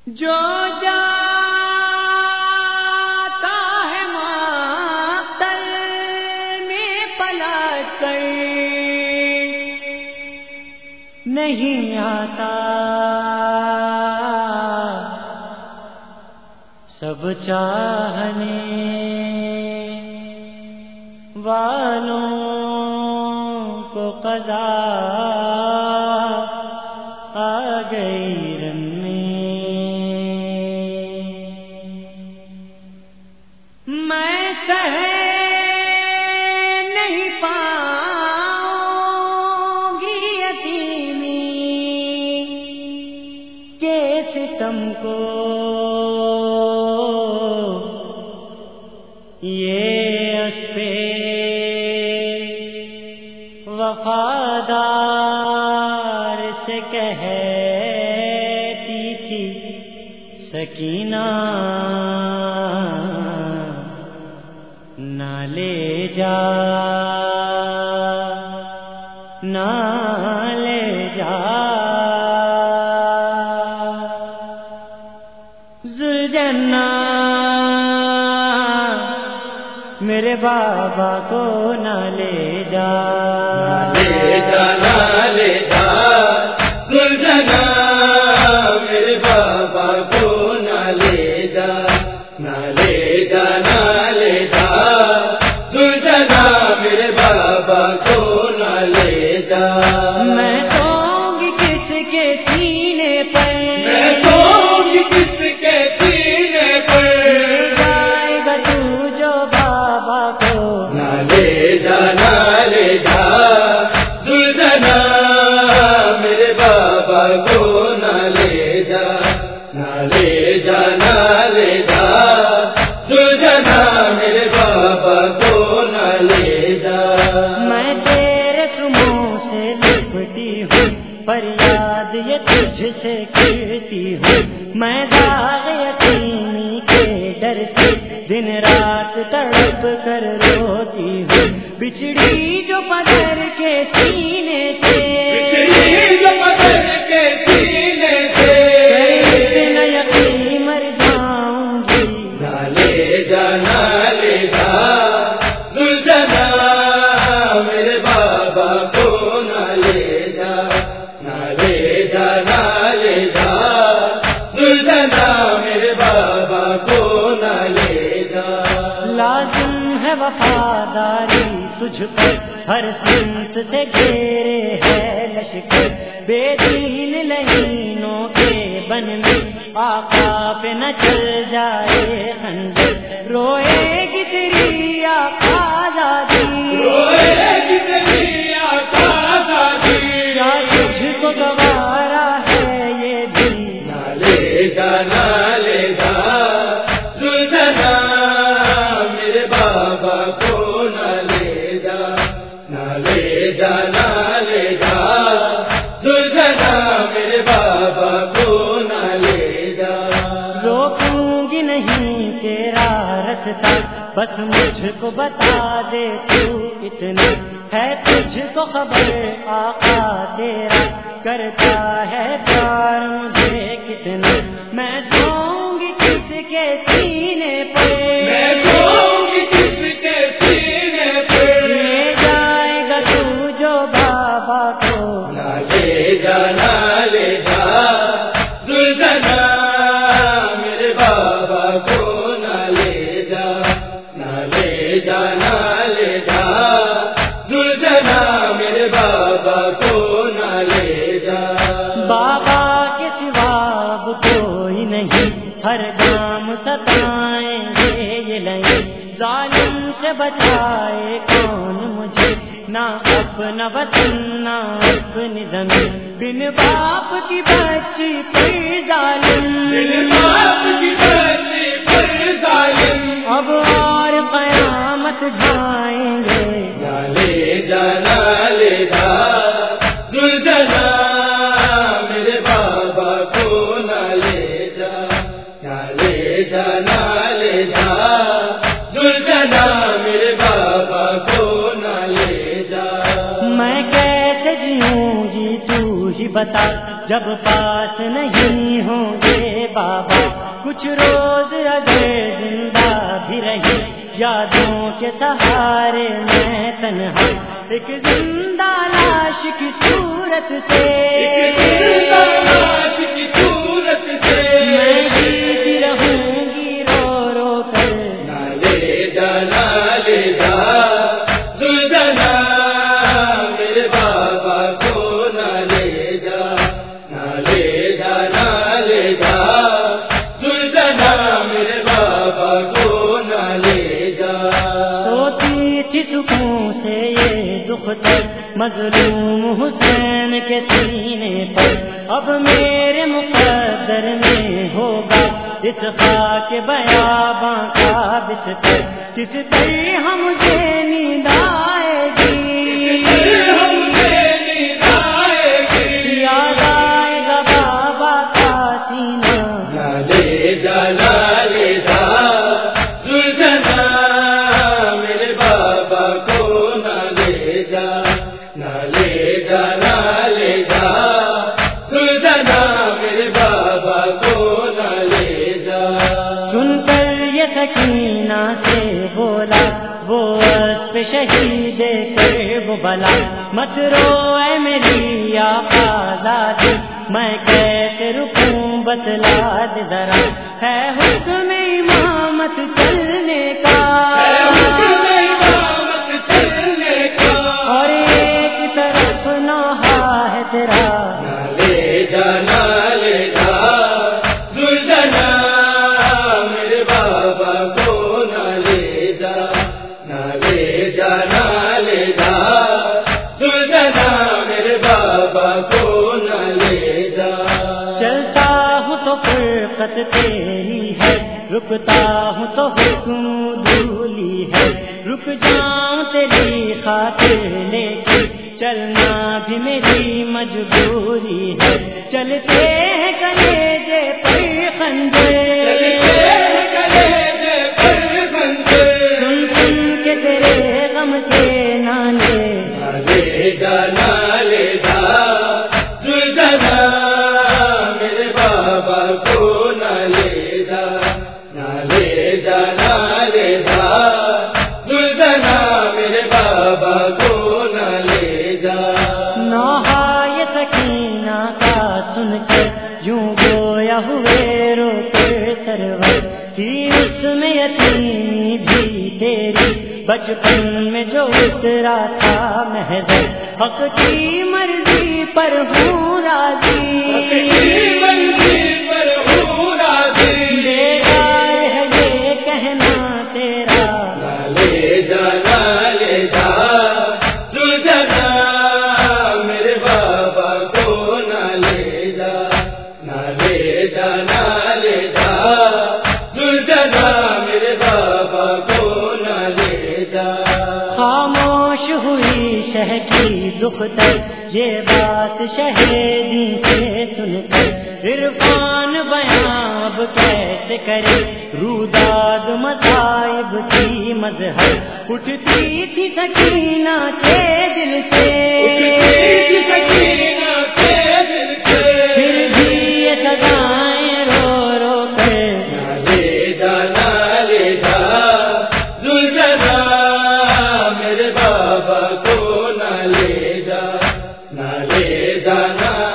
جو جاتا ہے مقتل میں پلٹ کر نہیں آتا، سب چاہنے والوں کو قضا آ گئی رن میں کہہ نہیں پاؤں گی یتیمی کے ستم کو، یہ اسپے وفادار سے کہتی تھی سکینہ، نہ لے جا نہ لے جا ذوالجنہ میرے بابا کو نہ لے جا، نہ لے جا ذوالجنہ میرے بابا کو نہ لے جا، نہ لے جا ذوالجنہ میرے بابا کو نہ لے جا۔ میں سوؤں گی کس کے سینے پر، میں سوؤں گی کس کے سینے پر، جائے گا تو جو بابا کو نہ لے جا ذوالجنہ میرے بابا کو نہ لے جا، نہ لے جا ذوالجنہ میرے بابا کو نہ لے جا۔ میں تیرے سموں سے لپٹی ہوں، فریاد یہ تجھ سے کرتی ہوں، میں داغ یتیمی کے ڈر سے دن رات تڑپ کر روتی ہوں، بچڑی جو پدر کے سینے سے، جو پدر کے سینے سے، اتنا یقین مر جاؤں گی، نہ لے جا ذوالجنہ میرے بابا کو نہ لے جا، نہ لے جا ذوالجنہ میرے بابا کو نہ لے جا۔ لازم ہے وفاداری تجھ پر، ہر سمت سے گھیرے ہے لشکر، بے دین لعینوں کے بن میں آقا پہ نہ چل جائے خنجر، روئے گی تیری آقا آزادی، روئے گی تیری آقا آزادی، کیا تجھ کو گوارا ہے یہ بھی، نہ لے جا ذوالجنہ میرے بابا کو نہ لے جا، نہ لے جا ذوالجنہ میرے بابا کو نہ لے جا۔ روکوں گی نہیں تیرا رستہ، بس مجھ کو بتا دے تو اتنا ہے تجھ کو خبر، آقا تیرا کرتا ہے پیار مجھے کتنا، میں سوؤں گی کس کے سینے پہ، میں سوؤں گی کس کے سینے پہ، لے جائے گا تو جو بابا کو نہ لے جا ذوالجنہ میرے بابا کو نہ لے جا، نہ لے جا ذوالجنہ میرے بابا کو نہ لے جا۔ بابا کے سوا اب کوئی نہیں، ہر گام ستائیں گے یہ لائیں، ظالم سے بچائے کون مجھے، نہ اپنا وطن نہ اپنی زمین، بن باپ کی بچی پر ظالم، بن باپ کی بچی پر ظالم، اب اور قیامت جائیں گے، نہ لے جا ذوالجنہ میرے بابا کو نہ لے جا، نہ لے جا ذوالجنہ میرے بابا کو نہ لے جا۔ میں کیسے جیوں گی تو ہی بتا جب پاس نہیں ہوں گے بابا، کچھ روز اگر زندہ بھی رہی، یادوں کے سہارے میں تنہا ایک زندہ لاش کی صورت سے میں جیتی رہوں گی رو رو کر، نالے جا نالے جا زلجنا میرے بابا کو نالے جا، نالے جا نالے جا زلجنا میرے بابا کو نالے جا۔ سوتی تھی سکون سے یہ دختر مظلوم حسین کے سینے پر، اب میرے مقدر میں ہوگا اس خاک بیاباں کا بستر، کس طرح مجھے نیند آئے گی، یاد آئے گا بابا کا سینہ، نالے جا نالے جا زلجنا میرے بابا کو نالے جا، نالے جا نالے جا زلجنا میرے بابا کو نالے جا۔ سن کر یہ سکینہ سے بولا وہ اسب شہید کر وہ بلا، مت رو اے میری آقازادی، میں کیسے رکوں بتلا دے ذرا، ہے حکم امامت چلنے کا اور ایک طرف نوحہ ہے تیرا، نالے جا نالے جا زلجنا میرے بابا کو نالے جا، نالے جا نالے جا زلجنا میرے بابا کو نالے جا۔ چلتا ہوں تو فرقت تیری ہے، رکتا ہوں تو حکم دھولی ہے، رک جاؤں تیری خاطر لیکن چلنا بھی میری مجبوری ہے، چلتے ہیں کلیجے پر خنجر، سن سن کے تیرے غم کے نالے، نالے جا نالے جا زلجنا میرے بابا کو نالے جا، نالے جا نالے جا زلجنا میرے بابا کو نالے جا۔ نوحہ یہ سکینہ کا سن کر یوں گویا ہوئے رو کر سرور، تھی اس میں یتیمی بھی تیری، بچپن میں جو اترا تھا محضر، حق کی مرضی پر ہوں راضی، بیکار ہے یہ کہنا تیرا، نالے جا نالے جا زلجنا میرے بابا کو نالے جا، نالے جا نالے جا زلجنا میرے بابا کو نالے جا۔ خاموش ہوئی شہ کی دختر یہ بات شہیدی سے سن کر، عرفان بیان اب کیسے کرے، روداد مصائب کی مظہر، اٹھتی تھی سکینہ کے دل سے، پھر بھی یہ سزائیں رو رو کر، نالے جا نالے جا زلجنا میرے بابا کو نالے جا، نالے جا